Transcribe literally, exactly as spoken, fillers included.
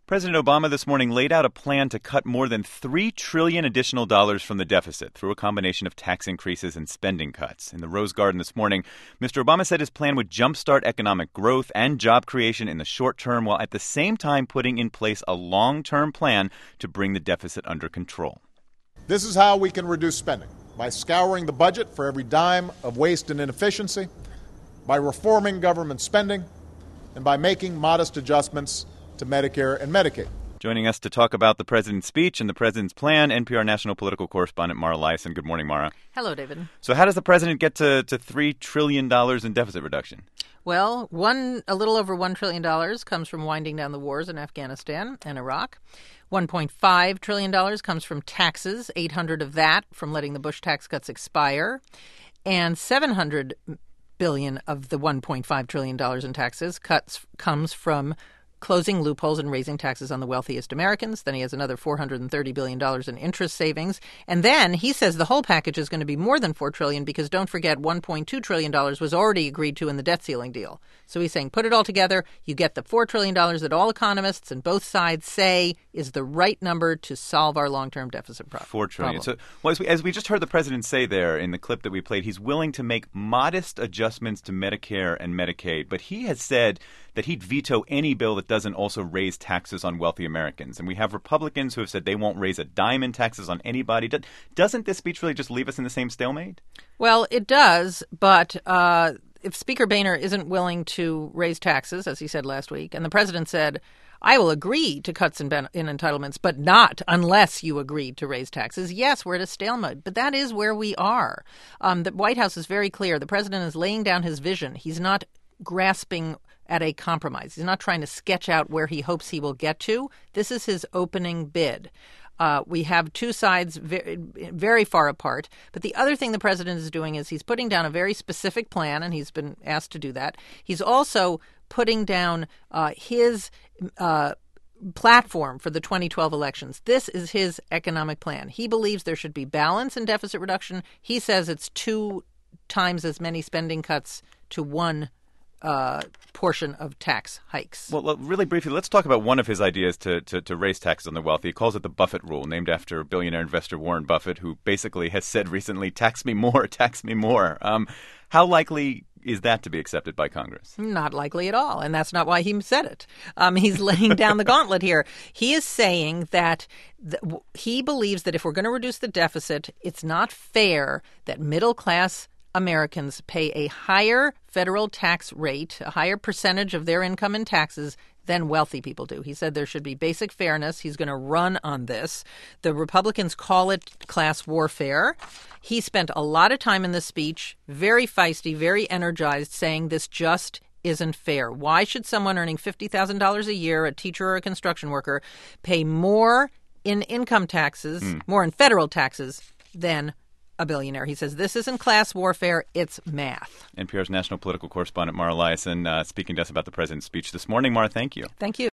President Obama this morning laid out a plan to cut more than three trillion dollars additional dollars from the deficit through a combination of tax increases and spending cuts. In the Rose Garden this morning, Mister Obama said his plan would jumpstart economic growth and job creation in the short term, while at the same time putting in place a long-term plan to bring the deficit under control. This is how we can reduce spending: by scouring the budget for every dime of waste and inefficiency, by reforming government spending, and by making modest adjustments to Medicare and Medicaid. Joining us to talk about the president's speech and the president's plan, N P R national political correspondent Mara Liasson. Good morning, Mara. Hello, David. So how does the president get to, to three trillion dollars in deficit reduction? Well, one a little over one trillion dollars comes from winding down the wars in Afghanistan and Iraq. one point five trillion dollars comes from taxes, eight hundred of that from letting the Bush tax cuts expire, and seven hundred billion dollars of the one point five trillion dollars in taxes cuts comes from closing loopholes and raising taxes on the wealthiest Americans. Then he has another four hundred thirty billion dollars in interest savings. And then he says the whole package is going to be more than four trillion dollars because don't forget one point two trillion dollars was already agreed to in the debt ceiling deal. So he's saying put it all together, you get the four trillion dollars that all economists and both sides say is the right number to solve our long-term deficit problem. Four trillion dollars. So, well, as we, as we just heard the president say there in the clip that we played, he's willing to make modest adjustments to Medicare and Medicaid, but he has said that he'd veto any bill that doesn't also raise taxes on wealthy Americans. And we have Republicans who have said they won't raise a dime in taxes on anybody. Doesn't this speech really just leave us in the same stalemate? Well, it does, but uh, if Speaker Boehner isn't willing to raise taxes, as he said last week, and the president said, I will agree to cuts in, ben- in entitlements, but not unless you agree to raise taxes. Yes, we're at a stalemate, but that is where we are. Um, the White House is very clear. The president is laying down his vision. He's not grasping at a compromise. He's not trying to sketch out where he hopes he will get to. This is his opening bid. Uh, we have two sides very, very far apart. But the other thing the president is doing is he's putting down a very specific plan, and he's been asked to do that. He's also putting down uh, his uh, platform for the twenty twelve elections. This is his economic plan. He believes there should be balance in deficit reduction. He says it's two times as many spending cuts to one Uh, portion of tax hikes. Well, really briefly, let's talk about one of his ideas to, to, to raise taxes on the wealthy. He calls it the Buffett rule, named after billionaire investor Warren Buffett, who basically has said recently, tax me more, tax me more. Um, how likely is that to be accepted by Congress? Not likely at all, and that's not why he said it. Um, he's laying down the gauntlet here. He is saying that th- he believes that if we're going to reduce the deficit, it's not fair that middle-class Americans pay a higher federal tax rate, a higher percentage of their income in taxes than wealthy people do. He said there should be basic fairness. He's going to run on this. The Republicans call it class warfare. He spent a lot of time in this speech, very feisty, very energized, saying this just isn't fair. Why should someone earning fifty thousand dollars a year, a teacher or a construction worker, pay more in income taxes, mm. more in federal taxes than a billionaire? He says this isn't class warfare, it's math. N P R's national political correspondent Mara Liasson uh, speaking to us about the president's speech this morning. Mara, thank you. Thank you.